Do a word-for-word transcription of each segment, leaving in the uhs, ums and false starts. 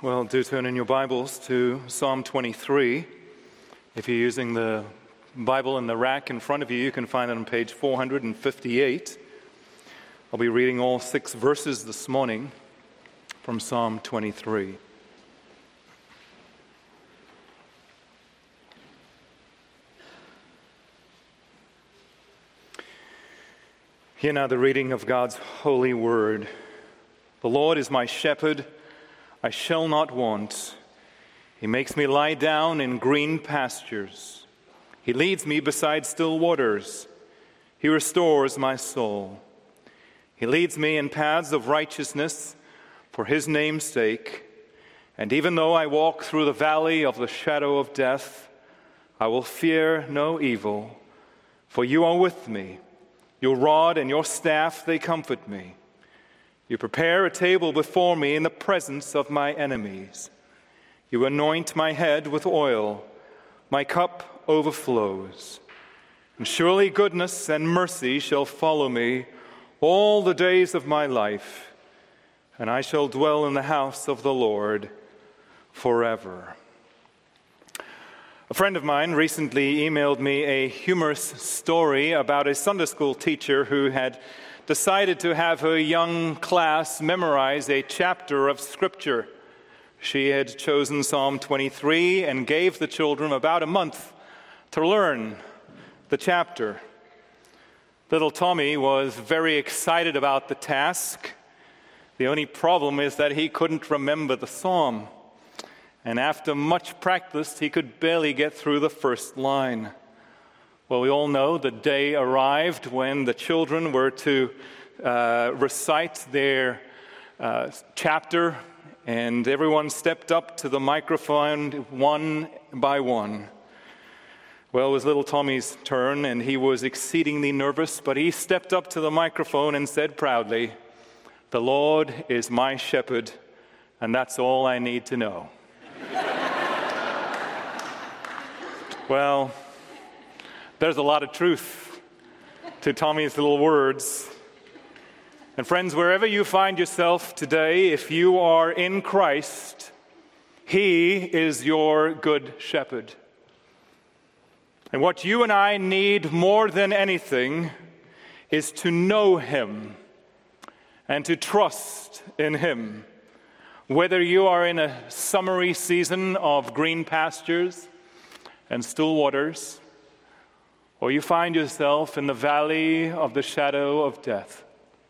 Well, do turn in your Bibles to Psalm twenty-three. If you're using the Bible in the rack in front of you, you can find it on page four hundred fifty-eight. I'll be reading all six verses this morning from Psalm twenty-three. Hear now the reading of God's holy word. The Lord is my shepherd, I shall not want. He makes me lie down in green pastures. He leads me beside still waters. He restores my soul. He leads me in paths of righteousness for his name's sake. And even though I walk through the valley of the shadow of death, I will fear no evil, for you are with me. Your rod and your staff, they comfort me. You prepare a table before me in the presence of my enemies. You anoint my head with oil. My cup overflows. And surely goodness and mercy shall follow me all the days of my life, and I shall dwell in the house of the Lord forever. A friend of mine recently emailed me a humorous story about a Sunday school teacher who had decided to have her young class memorize a chapter of Scripture. She had chosen Psalm twenty-three and gave the children about a month to learn the chapter. Little Tommy was very excited about the task. The only problem is that he couldn't remember the psalm. And after much practice, he could barely get through the first line. Well, we all know the day arrived when the children were to uh, recite their uh, chapter, and everyone stepped up to the microphone one by one. Well, it was little Tommy's turn, and he was exceedingly nervous, but he stepped up to the microphone and said proudly, "The Lord is my shepherd, and that's all I need to know." Well, there's a lot of truth to Tommy's little words. And friends, wherever you find yourself today, if you are in Christ, he is your good shepherd. And what you and I need more than anything is to know him and to trust in him. Whether you are in a summery season of green pastures and still waters, or you find yourself in the valley of the shadow of death.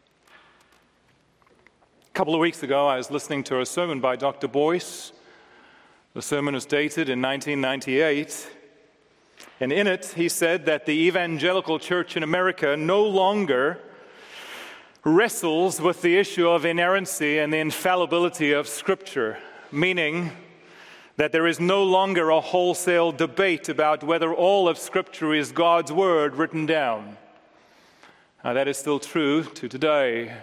A couple of weeks ago, I was listening to a sermon by Doctor Boyce. The sermon was dated in nineteen ninety-eight, and in it, he said that the evangelical church in America no longer wrestles with the issue of inerrancy and the infallibility of Scripture, meaning that there is no longer a wholesale debate about whether all of Scripture is God's Word written down. Now, that is still true to today.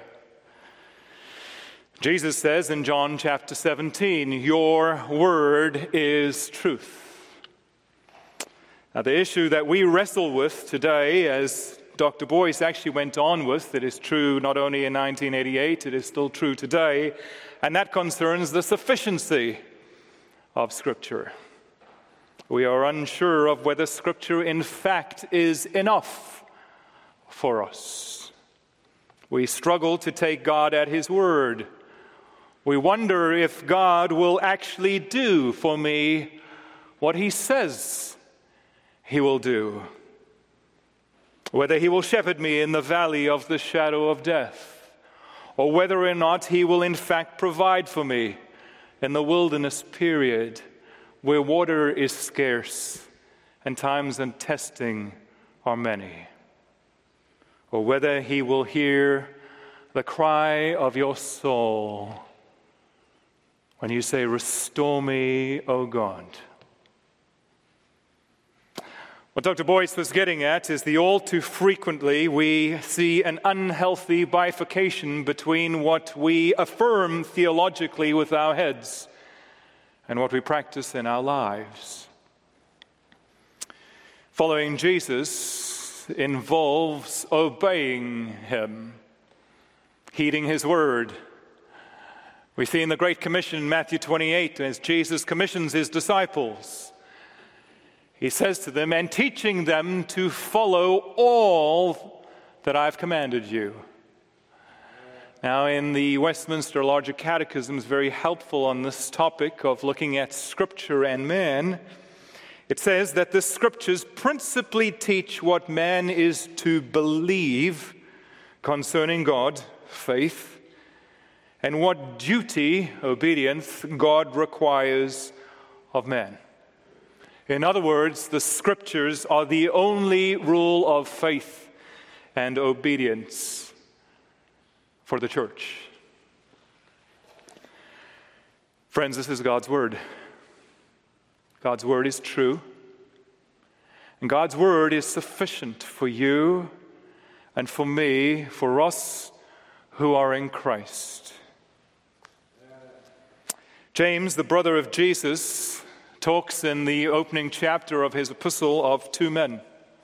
Jesus says in John chapter seventeen, "Your word is truth." Now, the issue that we wrestle with today, as Doctor Boyce actually went on with, it is true not only in nineteen eighty-eight, it is still true today, and that concerns the sufficiency of Scripture. We are unsure of whether Scripture in fact is enough for us. We struggle to take God at his word. We wonder if God will actually do for me what he says he will do. Whether he will shepherd me in the valley of the shadow of death, or whether or not he will in fact provide for me in the wilderness period where water is scarce and times and testing are many, or whether he will hear the cry of your soul when you say, "Restore me, O God." What Doctor Boyce was getting at is the all too frequently we see an unhealthy bifurcation between what we affirm theologically with our heads and what we practice in our lives. Following Jesus involves obeying him, heeding his word, We see in the Great Commission in Matthew twenty-eight, as Jesus commissions his disciples, he says to them, and teaching them to follow all that I've commanded you. Now, in the Westminster Larger Catechism is very helpful on this topic of looking at Scripture and man. It says that the Scriptures principally teach what man is to believe concerning God, faith, and what duty, obedience, God requires of man. In other words, the Scriptures are the only rule of faith and obedience for the church. Friends, this is God's Word. God's Word is true. And God's Word is sufficient for you and for me, for us who are in Christ. James, the brother of Jesus, talks in the opening chapter of his epistle of two men.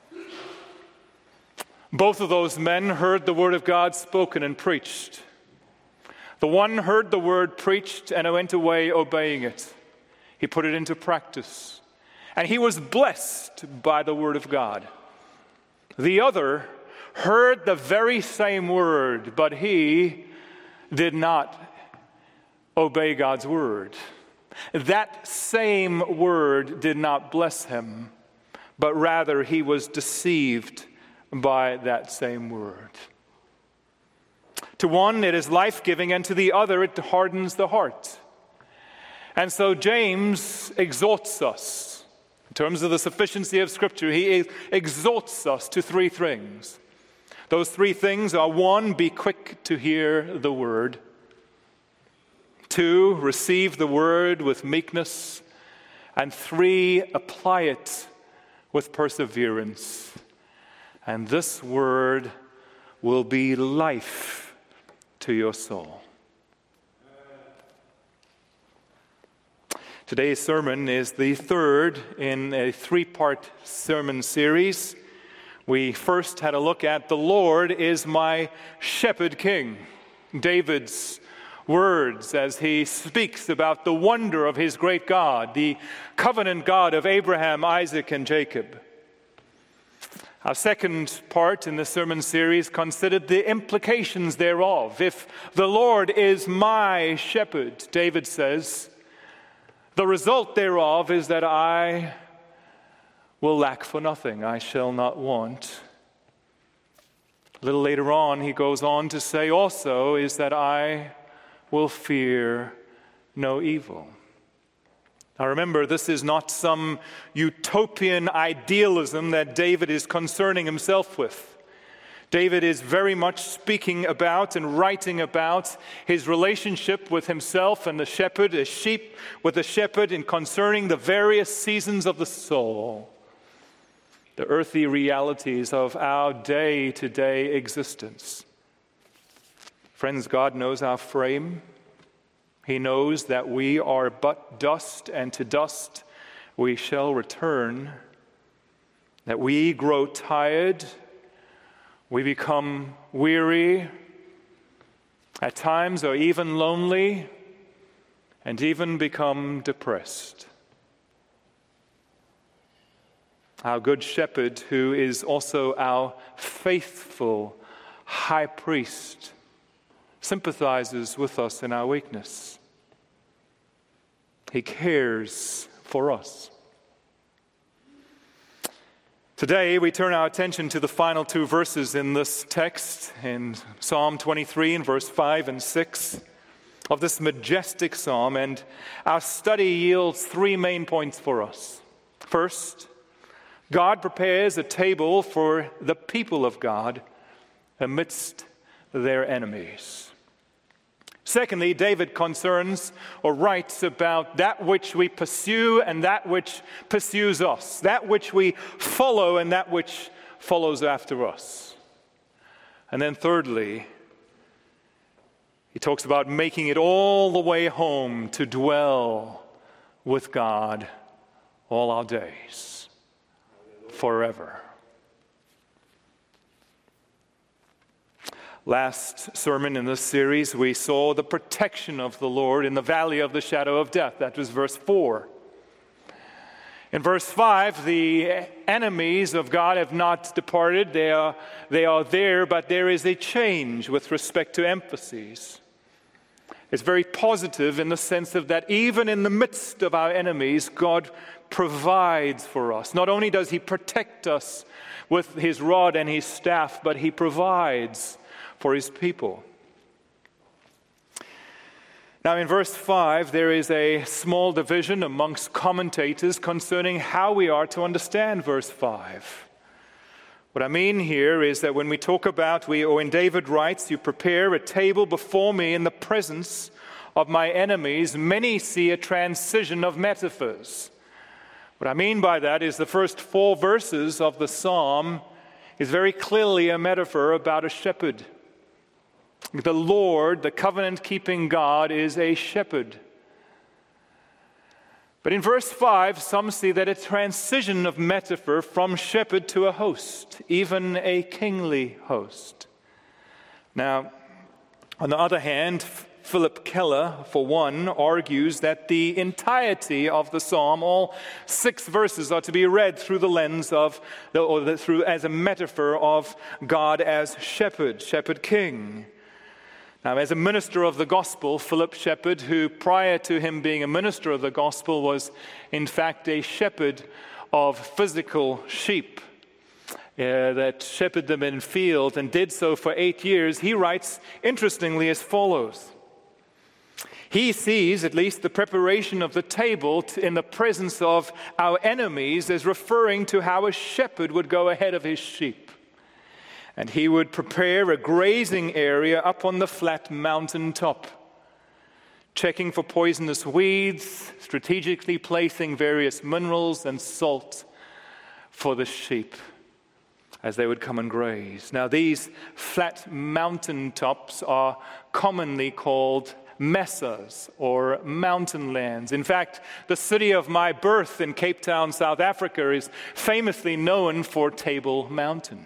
Both of those men heard the word of God spoken and preached. The one heard the word preached and went away obeying it. He put it into practice. And he was blessed by the word of God. The other heard the very same word, but he did not obey God's word. That same word did not bless him, but rather he was deceived by that same word. To one, it is life-giving, and to the other, it hardens the heart. And so James exhorts us, in terms of the sufficiency of Scripture, he exhorts us to three things. Those three things are: one, be quick to hear the word. Two, receive the word with meekness. And three, apply it with perseverance. And this word will be life to your soul. Today's sermon is the third in a three-part sermon series. We first had a look at "The Lord is my shepherd king," David's words as he speaks about the wonder of his great God, the covenant God of Abraham, Isaac, and Jacob. Our second part in the sermon series considered the implications thereof. If the Lord is my shepherd, David says, the result thereof is that I will lack for nothing. I shall not want. A little later on, he goes on to say also is that I will fear no evil. Now remember, this is not some utopian idealism that David is concerning himself with. David is very much speaking about and writing about his relationship with himself and the shepherd, a sheep with the shepherd, in concerning the various seasons of the soul, the earthly realities of our day-to-day existence. Friends, God knows our frame. He knows that we are but dust, and to dust we shall return, that we grow tired, we become weary, at times are even lonely, and even become depressed. Our good shepherd, who is also our faithful high priest, sympathizes with us in our weakness. He cares for us. Today, we turn our attention to the final two verses in this text, in Psalm twenty-three, in verse five and six of this majestic psalm, and our study yields three main points for us. First, God prepares a table for the people of God amidst their enemies. Secondly, David concerns or writes about that which we pursue and that which pursues us, that which we follow and that which follows after us. And then thirdly, he talks about making it all the way home to dwell with God all our days, forever. Last sermon in this series, we saw the protection of the Lord in the valley of the shadow of death. That was verse four. In verse five, the enemies of God have not departed. They are, they are there, but there is a change with respect to emphases. It's very positive in the sense of that even in the midst of our enemies, God provides for us. Not only does He protect us with His rod and His staff, but He provides for His people. Now in verse five, there is a small division amongst commentators concerning how we are to understand verse five. What I mean here is that when we talk about, we, or when David writes, you prepare a table before me in the presence of my enemies, many see a transition of metaphors. What I mean by that is the first four verses of the psalm is very clearly a metaphor about a shepherd. The Lord, the covenant-keeping God, is a shepherd. But in verse five, some see that a transition of metaphor from shepherd to a host, even a kingly host. Now, on the other hand, Philip Keller, for one, argues that the entirety of the psalm, all six verses, are to be read through the lens of, or the, through as a metaphor of God as shepherd, shepherd king. Now, as a minister of the gospel, Philip Shepherd, who prior to him being a minister of the gospel was in fact a shepherd of physical sheep uh, that shepherded them in fields and did so for eight years, he writes interestingly as follows. He sees at least the preparation of the table in the presence of our enemies as referring to how a shepherd would go ahead of his sheep. And he would prepare a grazing area up on the flat mountain top, checking for poisonous weeds, strategically placing various minerals and salt for the sheep as they would come and graze. Now, these flat mountain tops are commonly called mesas or mountain lands. In fact, the city of my birth in Cape Town, South Africa, is famously known for Table Mountain.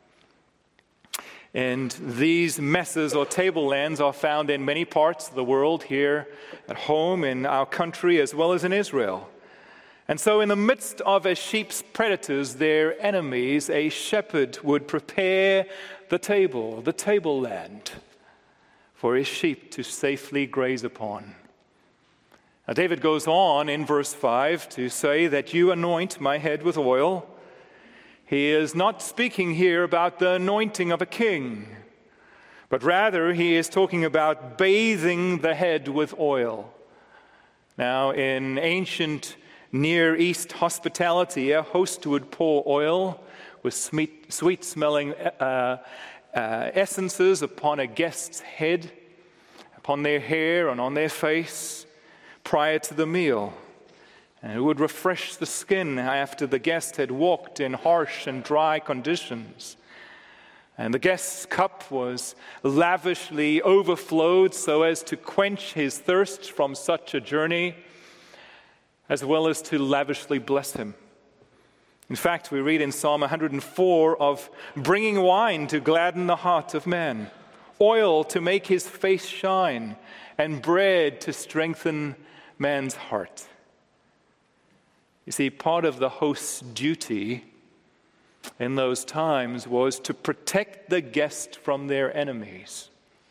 And these mesas or tablelands are found in many parts of the world, here at home in our country as well as in Israel. And so in the midst of a sheep's predators, their enemies, a shepherd would prepare the table, the tableland, for his sheep to safely graze upon. Now David goes on in verse five to say that you anoint my head with oil. He is not speaking here about the anointing of a king, but rather he is talking about bathing the head with oil. Now, in ancient Near East hospitality, a host would pour oil with sweet-smelling uh, uh, essences upon a guest's head, upon their hair and on their face prior to the meal. And it would refresh the skin after the guest had walked in harsh and dry conditions. And the guest's cup was lavishly overflowed so as to quench his thirst from such a journey, as well as to lavishly bless him. In fact, we read in Psalm one hundred four of bringing wine to gladden the heart of man, oil to make his face shine, and bread to strengthen man's heart. You see, part of the host's duty in those times was to protect the guest from their enemies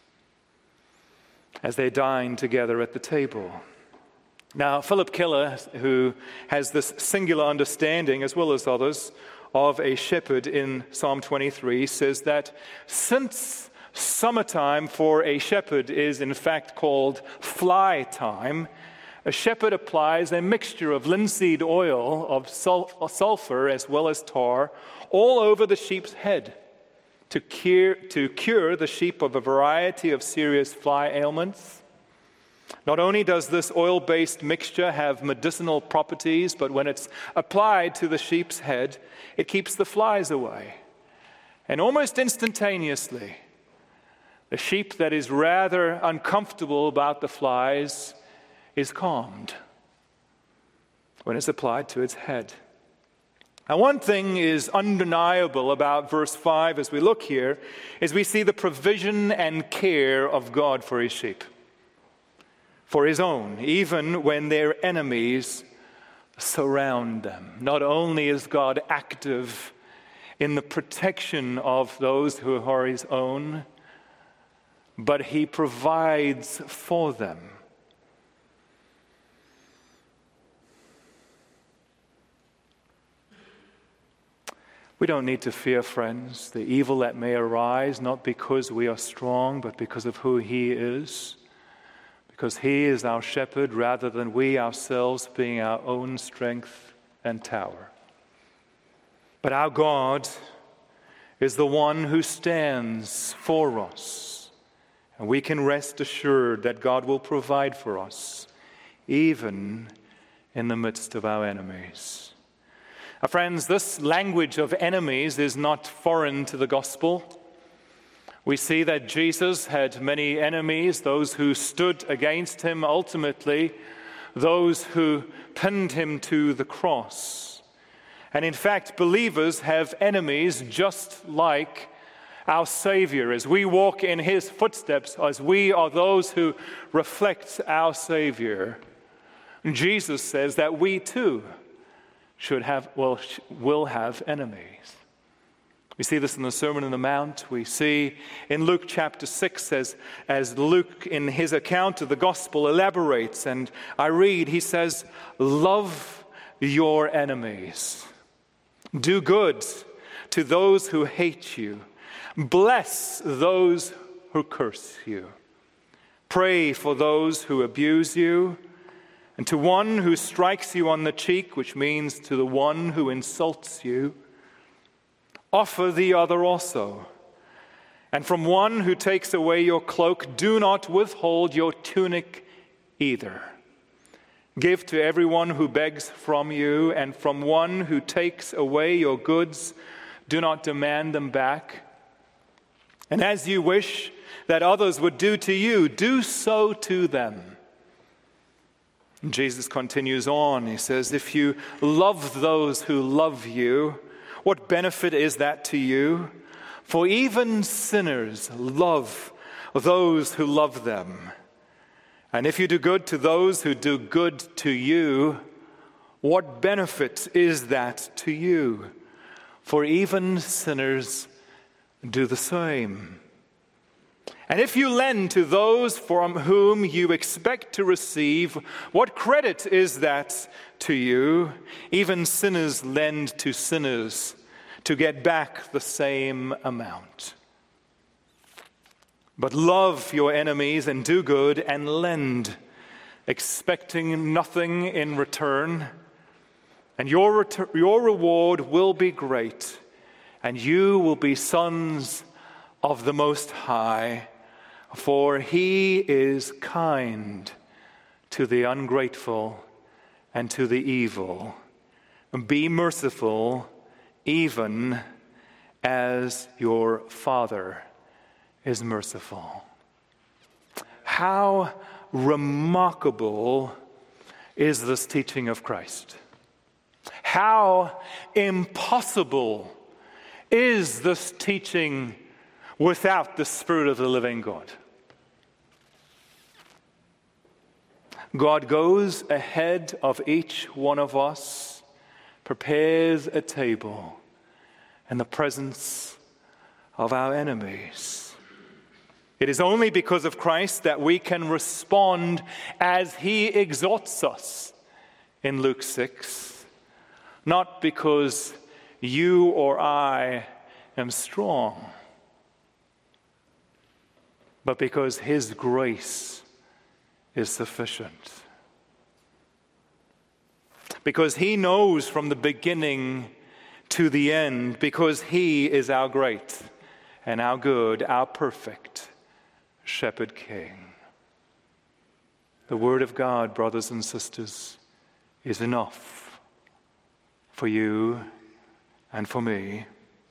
as they dined together at the table. Now, Philip Keller, who has this singular understanding, as well as others, of a shepherd in Psalm twenty-three, says that since summertime for a shepherd is in fact called fly time, a shepherd applies a mixture of linseed oil, of sulfur as well as tar, all over the sheep's head to cure, to cure the sheep of a variety of serious fly ailments. Not only does this oil-based mixture have medicinal properties, but when it's applied to the sheep's head, it keeps the flies away. And almost instantaneously, the sheep that is rather uncomfortable about the flies is calmed when it's applied to its head. Now, one thing is undeniable about verse five as we look here, is we see the provision and care of God for his sheep, for his own, even when their enemies surround them. Not only is God active in the protection of those who are his own, but he provides for them. We don't need to fear, friends, the evil that may arise, not because we are strong, but because of who he is. Because he is our shepherd rather than we ourselves being our own strength and tower. But our God is the one who stands for us. And we can rest assured that God will provide for us, even in the midst of our enemies. Now, friends, this language of enemies is not foreign to the gospel. We see that Jesus had many enemies, those who stood against him, ultimately those who pinned him to the cross. And in fact, believers have enemies just like our Savior. As we walk in his footsteps, as we are those who reflect our Savior, Jesus says that we too should have, well, will have enemies. We see this in the Sermon on the Mount. We see in Luke chapter six, as, as Luke in his account of the gospel elaborates, and I read, he says, "Love your enemies. Do good to those who hate you. Bless those who curse you. Pray for those who abuse you. And to one who strikes you on the cheek," which means to the one who insults you, "offer the other also. And from one who takes away your cloak, do not withhold your tunic either. Give to everyone who begs from you, and from one who takes away your goods, do not demand them back. And as you wish that others would do to you, do so to them." And Jesus continues on. He says, "If you love those who love you, what benefit is that to you? For even sinners love those who love them. And if you do good to those who do good to you, what benefit is that to you? For even sinners do the same. And if you lend to those from whom you expect to receive, what credit is that to you? Even sinners lend to sinners to get back the same amount. But love your enemies and do good and lend, expecting nothing in return. And your, ret- your reward will be great, and you will be sons of the Most High. For he is kind to the ungrateful and to the evil. Be merciful, even as your Father is merciful." How remarkable is this teaching of Christ? How impossible is this teaching without the Spirit of the living God? God goes ahead of each one of us, prepares a table in the presence of our enemies. It is only because of Christ that we can respond as he exhorts us in Luke six, not because you or I am strong, but because his grace is sufficient. Because he knows from the beginning to the end, because he is our great and our good, our perfect Shepherd King. The Word of God, brothers and sisters, is enough for you and for me.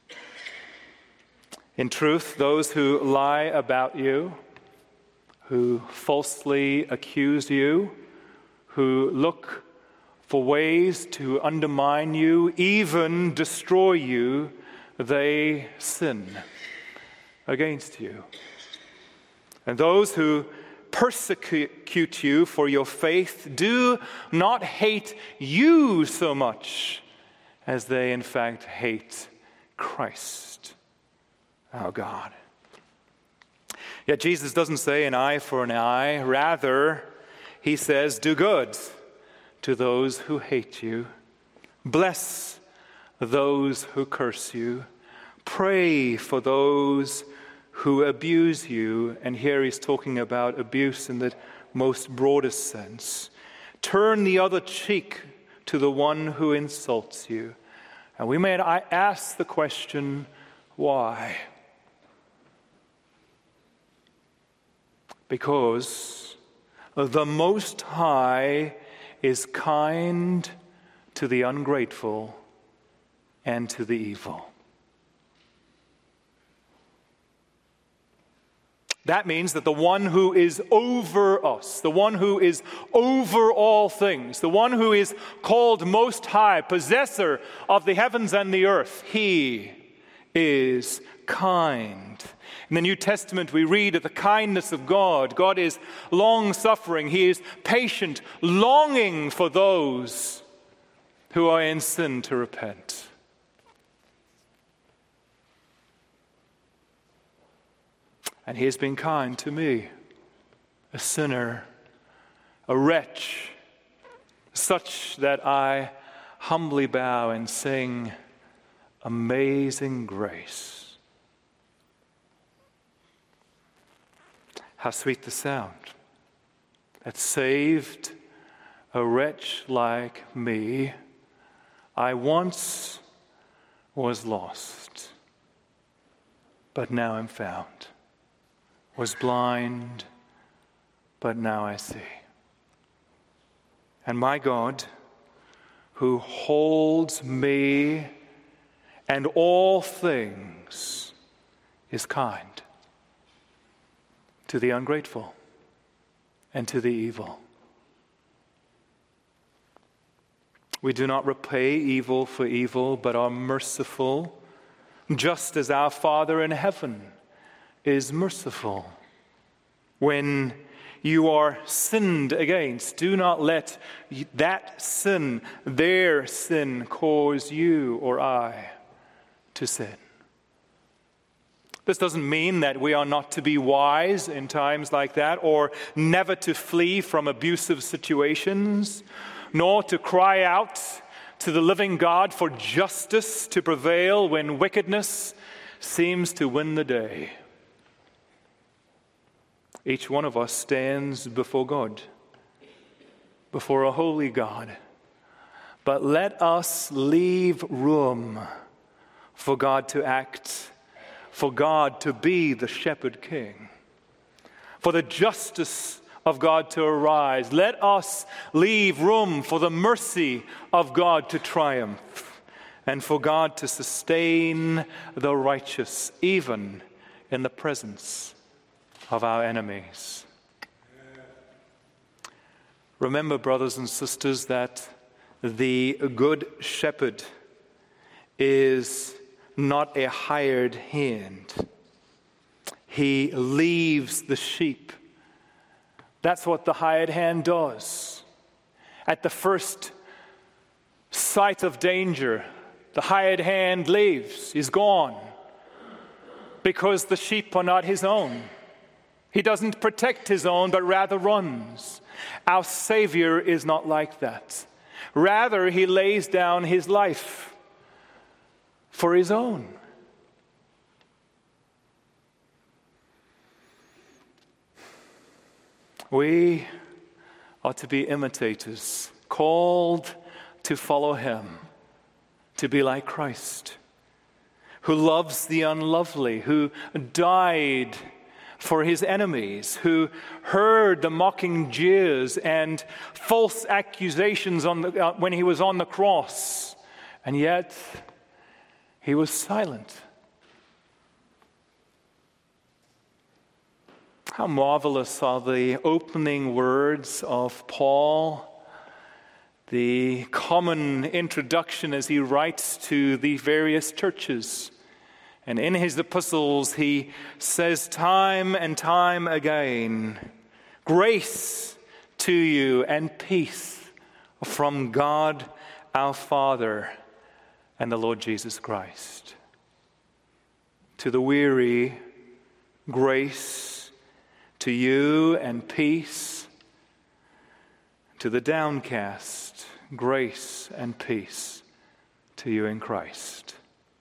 In truth, those who lie about you, who falsely accuse you, who look for ways to undermine you, even destroy you, they sin against you. And those who persecute you for your faith do not hate you so much as they in fact hate Christ, our God. Yet Jesus doesn't say an eye for an eye. Rather, he says, do good to those who hate you. Bless those who curse you. Pray for those who abuse you. And here he's talking about abuse in the most broadest sense. Turn the other cheek to the one who insults you. And we may ask the question, why? Because the Most High is kind to the ungrateful and to the evil. That means that the one who is over us, the one who is over all things, the one who is called Most High, possessor of the heavens and the earth, he is kind. In the New Testament, we read of the kindness of God. God is long-suffering. He is patient, longing for those who are in sin to repent. And he has been kind to me, a sinner, a wretch, such that I humbly bow and sing, Amazing Grace. How sweet the sound that saved a wretch like me. I once was lost, but now am found. Was blind, but now I see. And my God, who holds me and all things, is kind to the ungrateful and to the evil. We do not repay evil for evil, but are merciful, just as our Father in heaven is merciful. When you are sinned against, do not let that sin, their sin, cause you or I to sin. This doesn't mean that we are not to be wise in times like that, or never to flee from abusive situations, nor to cry out to the living God for justice to prevail when wickedness seems to win the day. Each one of us stands before God, before a holy God. But let us leave room for God to act, for God to be the shepherd king, for the justice of God to arise. Let us leave room for the mercy of God to triumph, and for God to sustain the righteous, even in the presence of our enemies. Remember, brothers and sisters, that the good shepherd is not a hired hand. He leaves the sheep. That's what the hired hand does. At the first sight of danger, the hired hand leaves, he's gone, because the sheep are not his own. He doesn't protect his own, but rather runs. Our Savior is not like that. Rather, he lays down his life for his own. We are to be imitators, called to follow him, to be like Christ, who loves the unlovely, who died for his enemies, who heard the mocking jeers and false accusations on the, uh, when he was on the cross, and yet he was silent. How marvelous are the opening words of Paul, the common introduction as he writes to the various churches. And in his epistles, he says time and time again, grace to you and peace from God our Father and the Lord Jesus Christ. To the weary, grace to you and peace. To the downcast, grace and peace to you in Christ.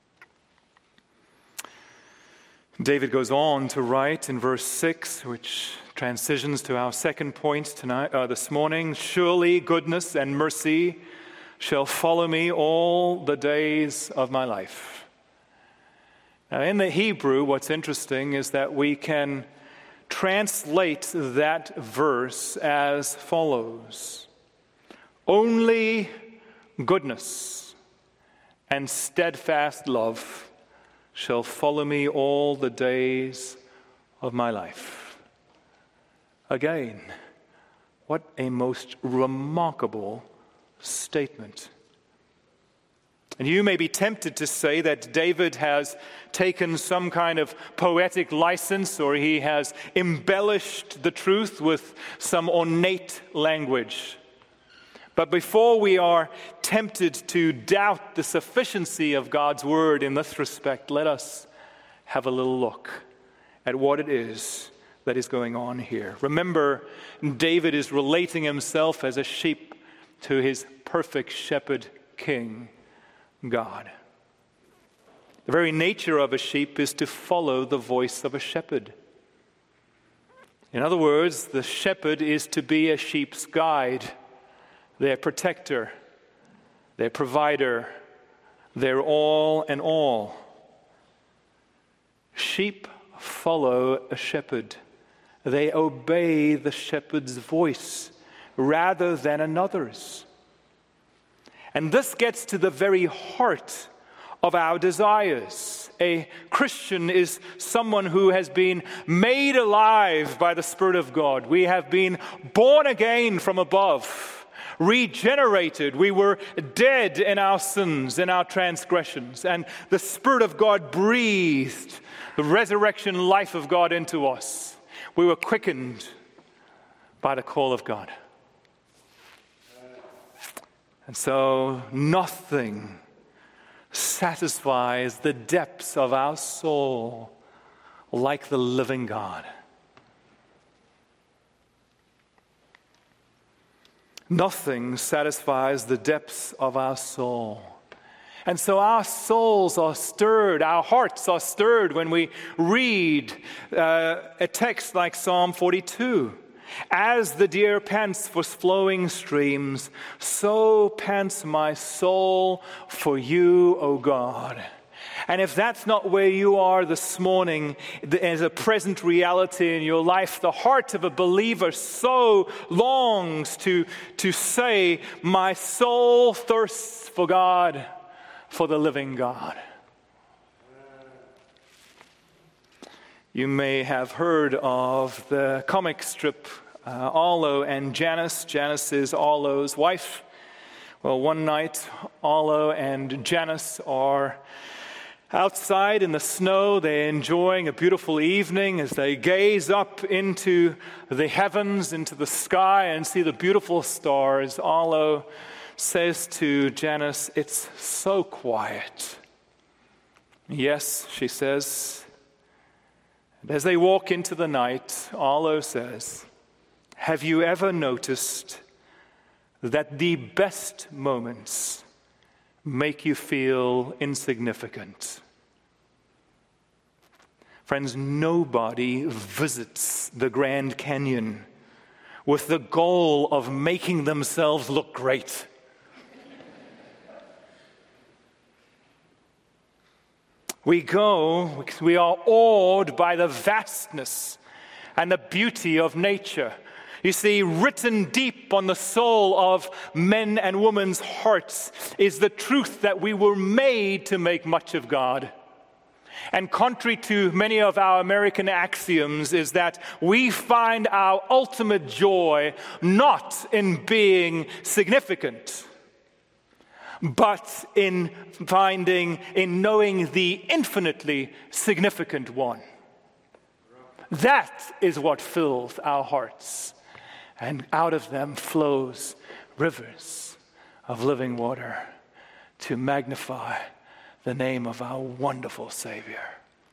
David goes on to write in verse six, which transitions to our second point tonight, uh, this morning. Surely goodness and mercy shall follow me all the days of my life. Now, in the Hebrew, what's interesting is that we can translate that verse as follows: only goodness and steadfast love shall follow me all the days of my life. Again, what a most remarkable statement. And you may be tempted to say that David has taken some kind of poetic license, or he has embellished the truth with some ornate language. But before we are tempted to doubt the sufficiency of God's word in this respect, let us have a little look at what it is that is going on here. Remember, David is relating himself as a sheep to his perfect shepherd king, God. The very nature of a sheep is to follow the voice of a shepherd. In other words, the shepherd is to be a sheep's guide, their protector, their provider, their all and all. Sheep follow a shepherd. They obey the shepherd's voice rather than another's. And this gets to the very heart of our desires. A Christian is someone who has been made alive by the Spirit of God. We have been born again from above, regenerated. We were dead in our sins, in our transgressions, and the Spirit of God breathed the resurrection life of God into us. We were quickened by the call of God. And so nothing satisfies the depths of our soul like the living God. Nothing satisfies the depths of our soul. And so our souls are stirred, our hearts are stirred when we read uh, a text like Psalm forty-two. As the deer pants for flowing streams, so pants my soul for you, O God. And if that's not where you are this morning, as a present reality in your life, the heart of a believer so longs to, to say, my soul thirsts for God, for the living God. You may have heard of the comic strip uh, Arlo and Janice. Janice is Arlo's wife. Well, one night, Arlo and Janice are outside in the snow. They're enjoying a beautiful evening as they gaze up into the heavens, into the sky, and see the beautiful stars. Arlo says to Janice, "It's so quiet." "Yes," she says. And as they walk into the night, Arlo says, "Have you ever noticed that the best moments make you feel insignificant?" Friends, nobody visits the Grand Canyon with the goal of making themselves look great. We go, we are awed by the vastness and the beauty of nature. You see, written deep on the soul of men and women's hearts is the truth that we were made to make much of God. And contrary to many of our American axioms is that we find our ultimate joy not in being significant, but in finding, in knowing the infinitely significant one. That is what fills our hearts, and out of them flows rivers of living water to magnify the name of our wonderful Savior.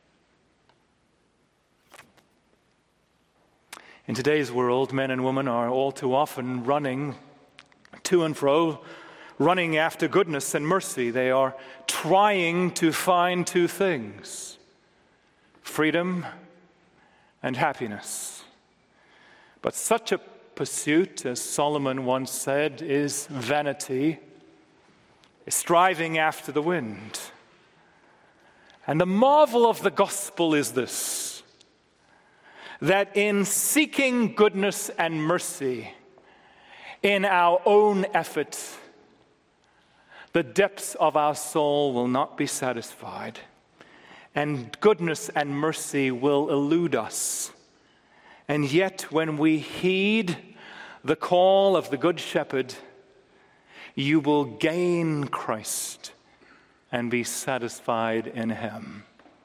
In today's world, men and women are all too often running to and fro, running after goodness and mercy. They are trying to find two things: freedom and happiness. But such a pursuit, as Solomon once said, is vanity, is striving after the wind. And the marvel of the gospel is this, that in seeking goodness and mercy in our own effort, the depths of our soul will not be satisfied, and goodness and mercy will elude us. And yet, when we heed the call of the Good Shepherd, you will gain Christ and be satisfied in him.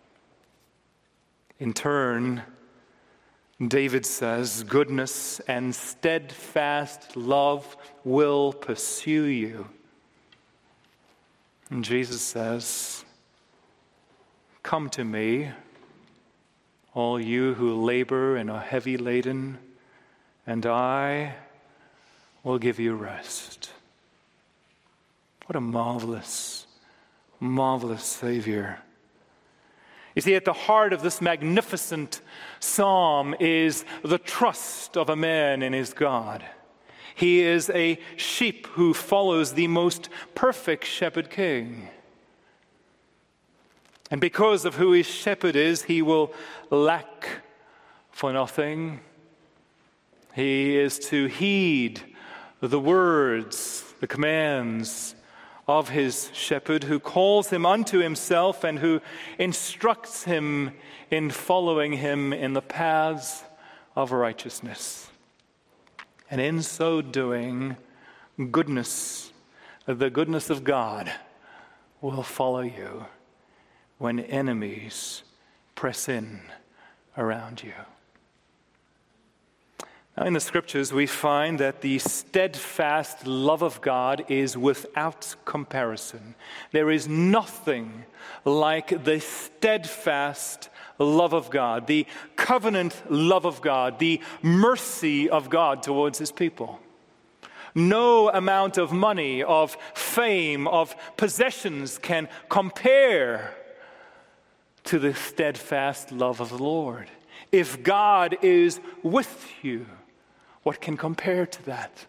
In turn, David says, goodness and steadfast love will pursue you. And Jesus says, come to me, all you who labor and are heavy laden, and I will give you rest. What a marvelous, marvelous Savior. You see, at the heart of this magnificent psalm is the trust of a man in his God. He is a sheep who follows the most perfect shepherd king. And because of who his shepherd is, he will lack for nothing. He is to heed the words, the commands of his shepherd, who calls him unto himself and who instructs him in following him in the paths of righteousness. And in so doing, goodness, the goodness of God, will follow you when enemies press in around you. Now, in the scriptures, we find that the steadfast love of God is without comparison. There is nothing like the steadfast love of God, the covenant love of God, the mercy of God towards his people. No amount of money, of fame, of possessions can compare to the steadfast love of the Lord. If God is with you, what can compare to that?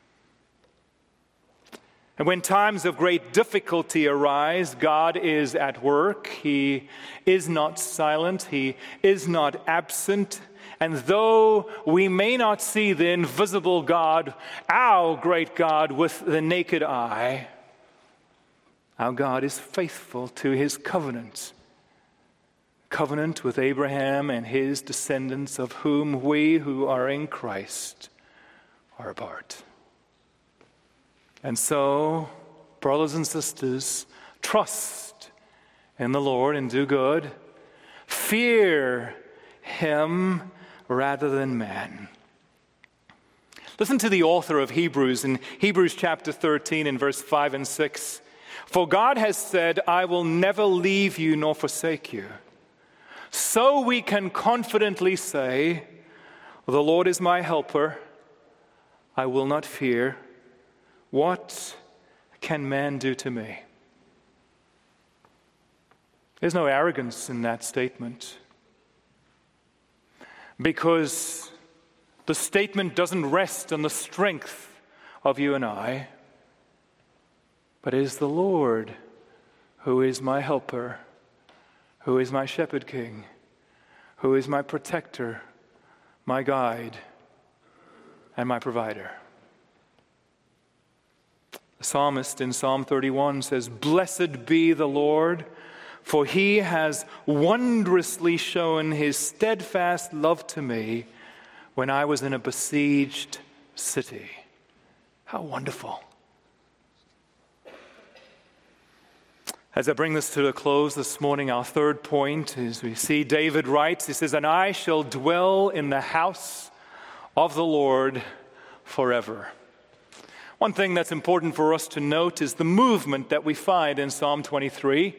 And when times of great difficulty arise, God is at work. He is not silent. He is not absent. And though we may not see the invisible God, our great God, with the naked eye, our God is faithful to his covenant. Covenant with Abraham and his descendants, of whom we who are in Christ are a part. And so, brothers and sisters, trust in the Lord and do good. Fear him rather than man. Listen to the author of Hebrews in Hebrews chapter thirteen in verse five and six. For God has said, I will never leave you nor forsake you. So we can confidently say, the Lord is my helper. I will not fear. What can man do to me? There's no arrogance in that statement, because the statement doesn't rest on the strength of you and I, but it is the Lord who is my helper, who is my shepherd king, who is my protector, my guide, and my provider. The psalmist in Psalm thirty-one says, Blessed be the Lord, for he has wondrously shown his steadfast love to me when I was in a besieged city. How wonderful. As I bring this to a close this morning, our third point is we see David writes, he says, "And I shall dwell in the house of the Lord forever." One thing that's important for us to note is the movement that we find in Psalm twenty-three.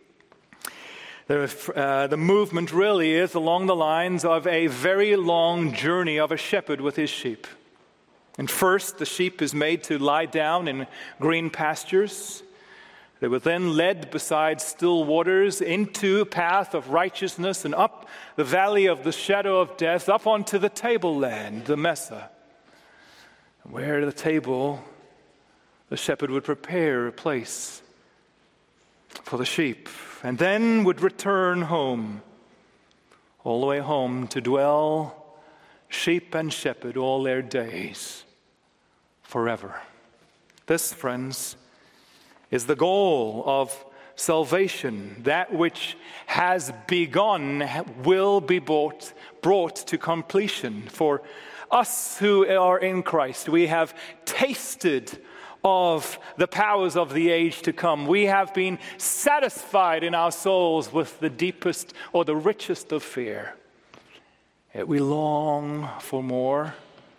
The, uh, the movement really is along the lines of a very long journey of a shepherd with his sheep. And first, the sheep is made to lie down in green pastures. They were then led beside still waters into a path of righteousness and up the valley of the shadow of death, up onto the tableland, the Mesa, where the table, the shepherd would prepare a place for the sheep, and then would return home, all the way home to dwell, sheep and shepherd, all their days, forever. This, friends, is the goal of salvation. That which has begun will be brought, brought to completion. For us who are in Christ, we have tasted of the powers of the age to come. We have been satisfied in our souls with the deepest or the richest of fear. Yet we long for more.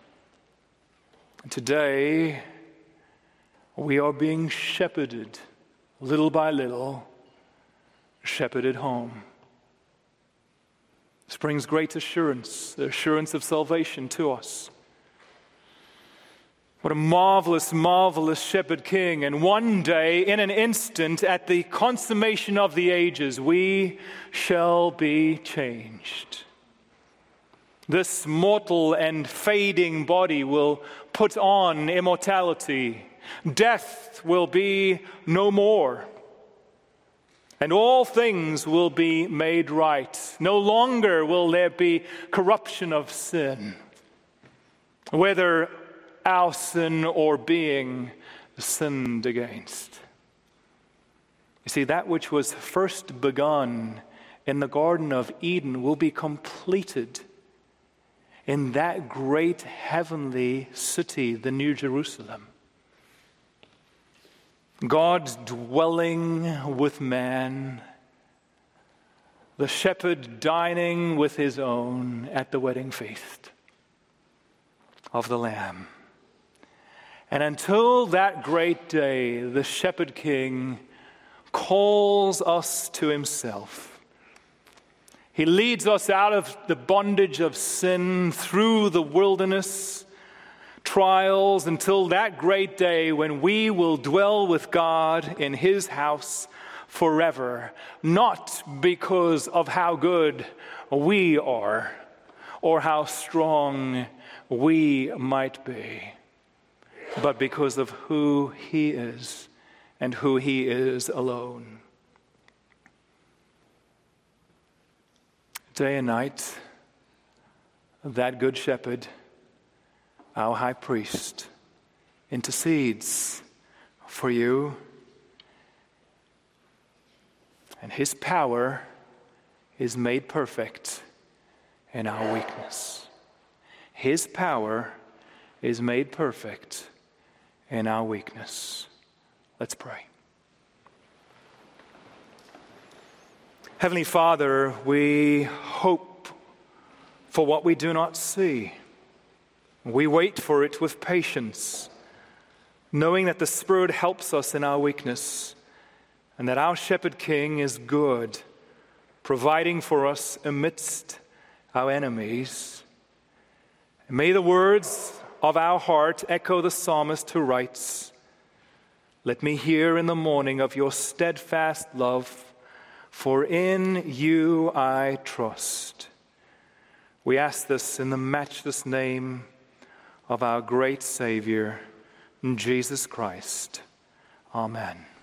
Today, we are being shepherded, little by little, shepherded home. This brings great assurance, the assurance of salvation to us. What a marvelous, marvelous shepherd king. And one day, in an instant, at the consummation of the ages, we shall be changed. This mortal and fading body will put on immortality. Death will be no more, and all things will be made right. No longer will there be corruption of sin, whether our sin or being sinned against. You see, that which was first begun in the Garden of Eden will be completed in that great heavenly city, the New Jerusalem. God dwelling with man, the shepherd dining with his own at the wedding feast of the Lamb. And until that great day, the shepherd king calls us to himself. He leads us out of the bondage of sin through the wilderness trials until that great day when we will dwell with God in his house forever, not because of how good we are or how strong we might be, but because of who he is and who he is alone. Day and night, that good shepherd, our high priest, intercedes for you, and his power is made perfect in our weakness. His power is made perfect in our weakness. Let's pray. Heavenly Father, we hope for what we do not see. We wait for it with patience, knowing that the Spirit helps us in our weakness, and that our Shepherd King is good, providing for us amidst our enemies. And may the words of our heart echo the psalmist who writes, "Let me hear in the morning of your steadfast love, for in you I trust." We ask this in the matchless name of our great Savior, Jesus Christ. Amen.